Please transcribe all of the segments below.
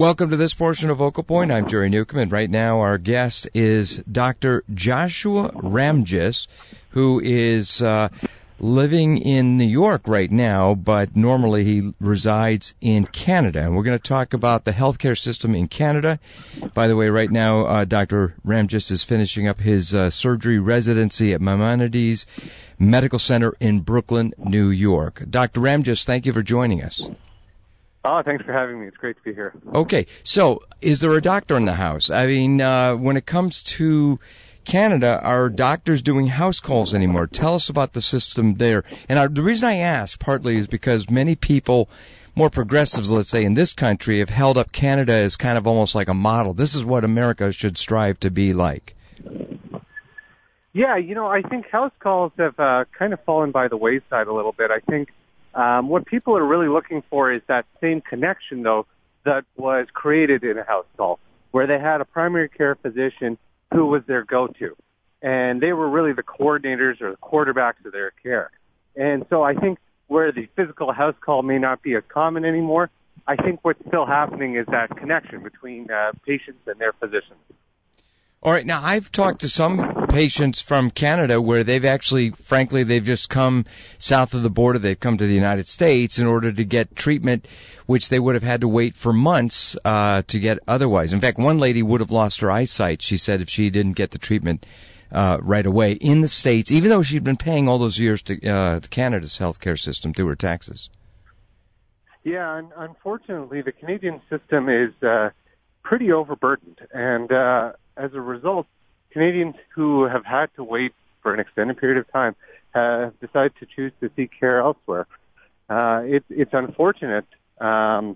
Welcome to this portion of Vocal Point. I'm Jerry Newcomb, and right now our guest is Dr. Joshua Ramjes, who is living in New York right now, but normally he resides in Canada. And we're going to talk about the healthcare system in Canada. By the way, right now, Dr. Ramjes is finishing up his surgery residency at Maimonides Medical Center in Brooklyn, New York. Dr. Ramjes, thank you for joining us. Oh, thanks for having me. It's great to be here. Okay, so is there a doctor in the house? I mean, when it comes to Canada, are doctors doing house calls anymore? Tell us about the system there. And the reason I ask partly is because many people, more progressives, let's say, in this country, have held up Canada as kind of almost like a model. This is what America should strive to be like. Yeah, I think house calls have kind of fallen by the wayside a little bit. I think what people are really looking for is that same connection, though, that was created in a house call, where they had a primary care physician who was their go-to. And they were really the coordinators or the quarterbacks of their care. And so I think where the physical house call may not be as common anymore, I think what's still happening is that connection between patients and their physicians. All right. Now, I've talked to some patients from Canada where they've actually, frankly, they've just come south of the border. They've come to the United States in order to get treatment, which they would have had to wait for months to get otherwise. In fact, one lady would have lost her eyesight, she said, if she didn't get the treatment right away in the States, even though she'd been paying all those years to Canada's healthcare system through her taxes. Yeah, unfortunately, the Canadian system is pretty overburdened. And as a result, Canadians who have had to wait for an extended period of time have decided to choose to seek care elsewhere. It's unfortunate, but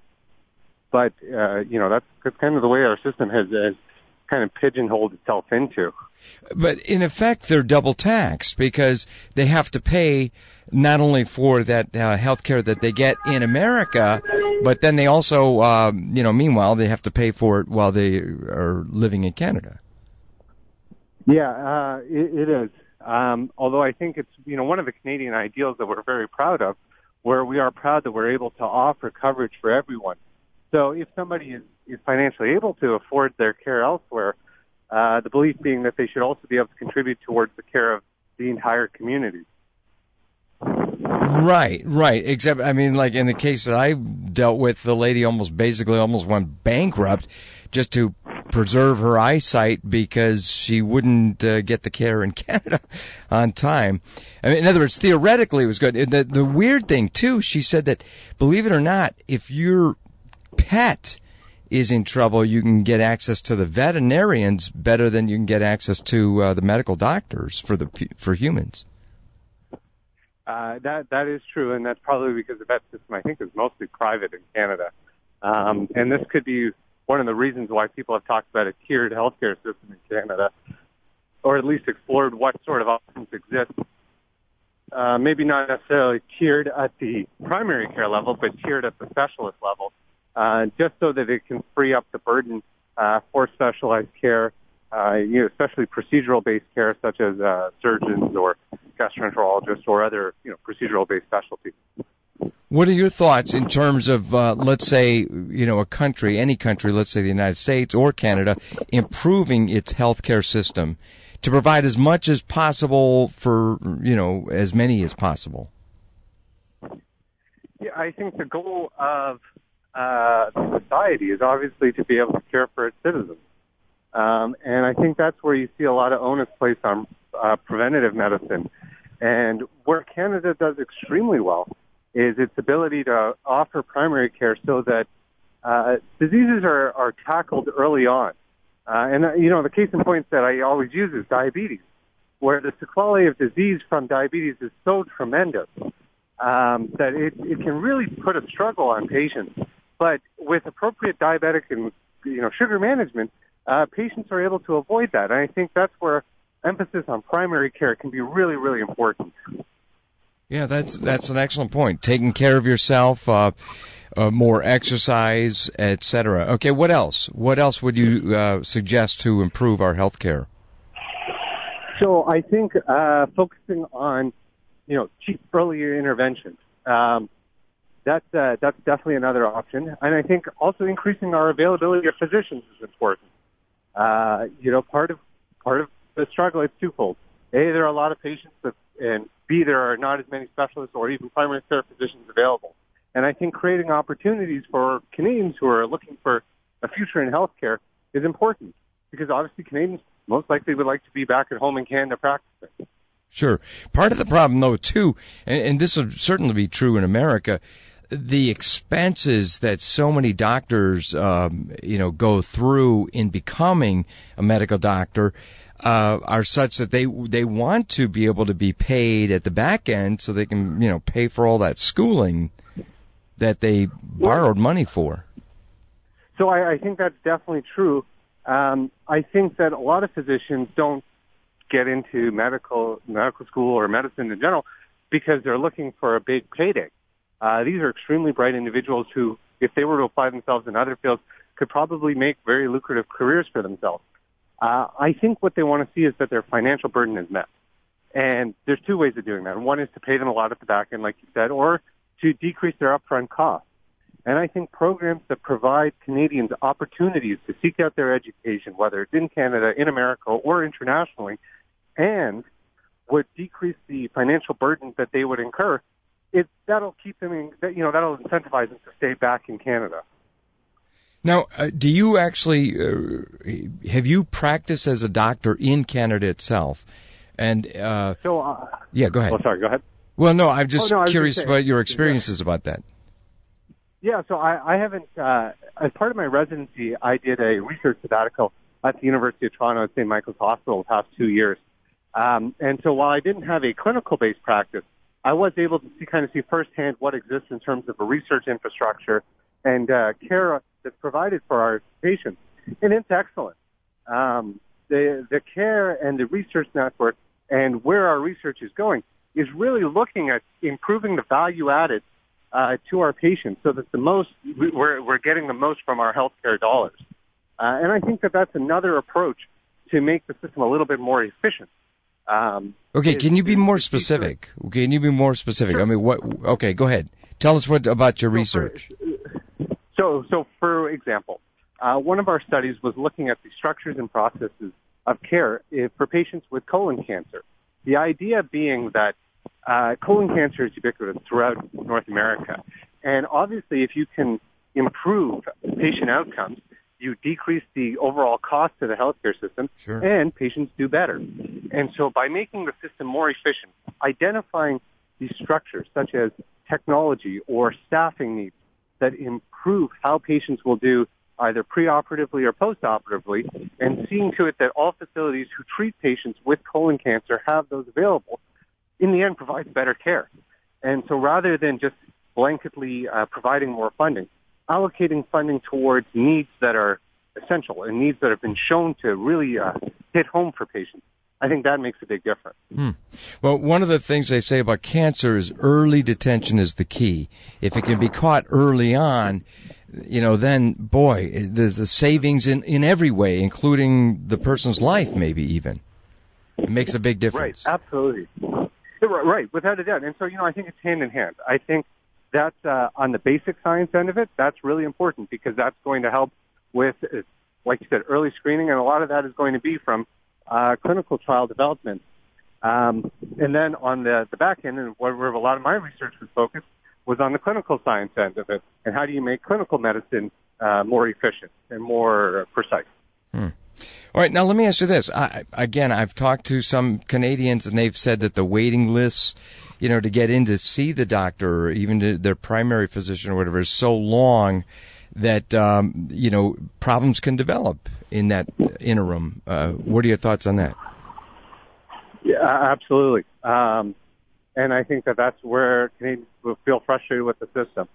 that's kind of the way our system has kind of pigeonholed itself into. But in effect, they're double taxed because they have to pay not only for that health care that they get in America, but then they also, meanwhile, they have to pay for it while they are living in Canada. Yeah, it is. Although I think it's, one of the Canadian ideals that we're very proud of, where we are proud that we're able to offer coverage for everyone. So if somebody is financially able to afford their care elsewhere, the belief being that they should also be able to contribute towards the care of the entire community. Right. Except, I mean, like in the case that I dealt with, the lady almost went bankrupt just to preserve her eyesight because she wouldn't get the care in Canada on time. I mean, in other words, theoretically it was good. The weird thing, too, she said that, believe it or not, if your pet is in trouble, you can get access to the veterinarians better than you can get access to the medical doctors for humans. That is true, and that's probably because the vet system, I think, is mostly private in Canada. And this could be one of the reasons why people have talked about a tiered healthcare system in Canada, or at least explored what sort of options exist. Maybe not necessarily tiered at the primary care level, but tiered at the specialist level, just so that it can free up the burden for specialized care, especially procedural-based care such as surgeons or gastroenterologists or other procedural-based specialties. What are your thoughts in terms of, let's say, a country, any country, let's say the United States or Canada, improving its healthcare system to provide as much as possible for, as many as possible? Yeah, I think the goal of society is obviously to be able to care for its citizens. And I think that's where you see a lot of onus placed on preventative medicine. And where Canada does extremely well is its ability to offer primary care so that diseases are tackled early on. The case in point that I always use is diabetes, where the sequelae of disease from diabetes is so tremendous that it can really put a struggle on patients. But with appropriate diabetic and sugar management, patients are able to avoid that. And I think that's where emphasis on primary care can be really, really important. Yeah, that's an excellent point. Taking care of yourself, more exercise, etc. Okay, what else? What else would you suggest to improve our health care? So I think focusing on, cheap earlier intervention. that's definitely another option. And I think also increasing our availability of physicians is important. Part of the struggle is twofold. A, there are a lot of patients, and B, there are not as many specialists or even primary care physicians available. And I think creating opportunities for Canadians who are looking for a future in healthcare is important, because obviously Canadians most likely would like to be back at home in Canada practicing. Sure. Part of the problem, though, too, and this would certainly be true in America, the expenses that so many doctors, go through in becoming a medical doctor are such that they want to be able to be paid at the back end so they can, pay for all that schooling that they borrowed money for. So I think that's definitely true. I think that a lot of physicians don't get into medical school or medicine in general because they're looking for a big payday. These are extremely bright individuals who, if they were to apply themselves in other fields, could probably make very lucrative careers for themselves. I think what they want to see is that their financial burden is met. And there's two ways of doing that. One is to pay them a lot at the back end, like you said, or to decrease their upfront costs. And I think programs that provide Canadians opportunities to seek out their education, whether it's in Canada, in America, or internationally, and would decrease the financial burden that they would incur, that'll keep them that'll incentivize them to stay back in Canada. Now, do you actually have you practiced as a doctor in Canada itself? And yeah, go ahead. Oh, sorry, go ahead. Well, no, I'm just curious about your experiences about that. Yeah, so I haven't. As part of my residency, I did a research sabbatical at the University of Toronto at St. Michael's Hospital the past 2 years. And so while I didn't have a clinical-based practice, I was able to see firsthand what exists in terms of a research infrastructure and care that's provided for our patients. And it's excellent. The care and the research network and where our research is going is really looking at improving the value added to our patients so that we're getting the most from our healthcare dollars. And I think that's another approach to make the system a little bit more efficient. Okay, can you be more specific? Can you be more specific? Sure. I mean, what? Okay, go ahead. Tell us about your research. So for example, one of our studies was looking at the structures and processes of care for patients with colon cancer. The idea being that colon cancer is ubiquitous throughout North America. And obviously, if you can improve patient outcomes, you decrease the overall cost to the healthcare system, sure, and patients do better. And so by making the system more efficient, identifying these structures such as technology or staffing needs that improve how patients will do either preoperatively or postoperatively, and seeing to it that all facilities who treat patients with colon cancer have those available, in the end provides better care. And so rather than just blanketly providing more funding, allocating funding towards needs that are essential and needs that have been shown to really hit home for patients, I think that makes a big difference. Well, one of the things they say about cancer is early detection is the key. If it can be caught early on, then, boy, there's the savings in every way, including the person's life, maybe even. It makes a big difference. Right, absolutely. Right, without a doubt. And so, I think it's hand in hand. I think that's on the basic science end of it, that's really important because that's going to help with, like you said, early screening, and a lot of that is going to be from clinical trial development. And then on the back end, and where a lot of my research was focused, was on the clinical science end of it, and how do you make clinical medicine more efficient and more precise. All right, now let me ask you this. I've talked to some Canadians, and they've said that the waiting lists, to get in to see the doctor or even to their primary physician or whatever is so long that, problems can develop in that interim. What are your thoughts on that? Yeah, absolutely. And I think that's where Canadians will feel frustrated with the system.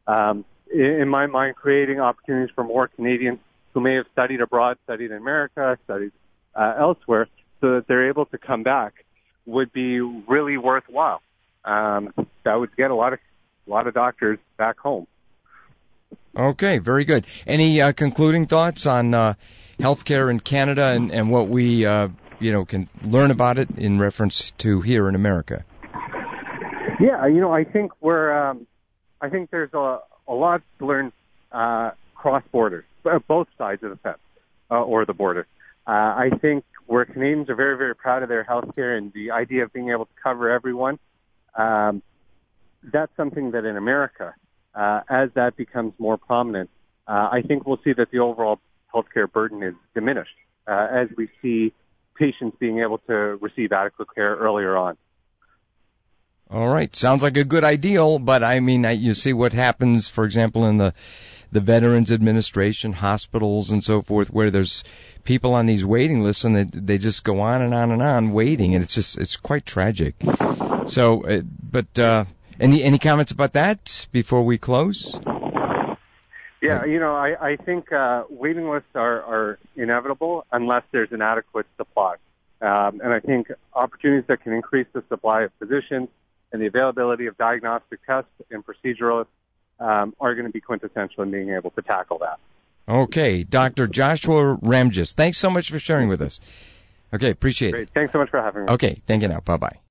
In my mind, creating opportunities for more Canadians who may have studied abroad, studied in America, studied elsewhere, so that they're able to come back would be really worthwhile. That would get a lot of doctors back home. Okay, very good. Any concluding thoughts on healthcare in Canada and what we can learn about it in reference to here in America? Yeah, I think we're I think there's a lot to learn cross borders, both sides of the fence or the border. I think where Canadians are very, very proud of their healthcare and the idea of being able to cover everyone, that's something that in America, as that becomes more prominent, I think we'll see that the overall healthcare burden is diminished as we see patients being able to receive adequate care earlier on. All right. Sounds like a good ideal, but I mean, you see what happens, for example, in the Veterans Administration, hospitals and so forth, where there's people on these waiting lists and they just go on and on and on waiting, and it's quite tragic. So, any comments about that before we close? Yeah, I think waiting lists are inevitable unless there's an adequate supply. And I think opportunities that can increase the supply of physicians and the availability of diagnostic tests and proceduralists are going to be quintessential in being able to tackle that. Okay, Dr. Joshua Ramjes, thanks so much for sharing with us. Okay, appreciate it. Great. Thanks so much for having me. Okay, thank you now. Bye-bye.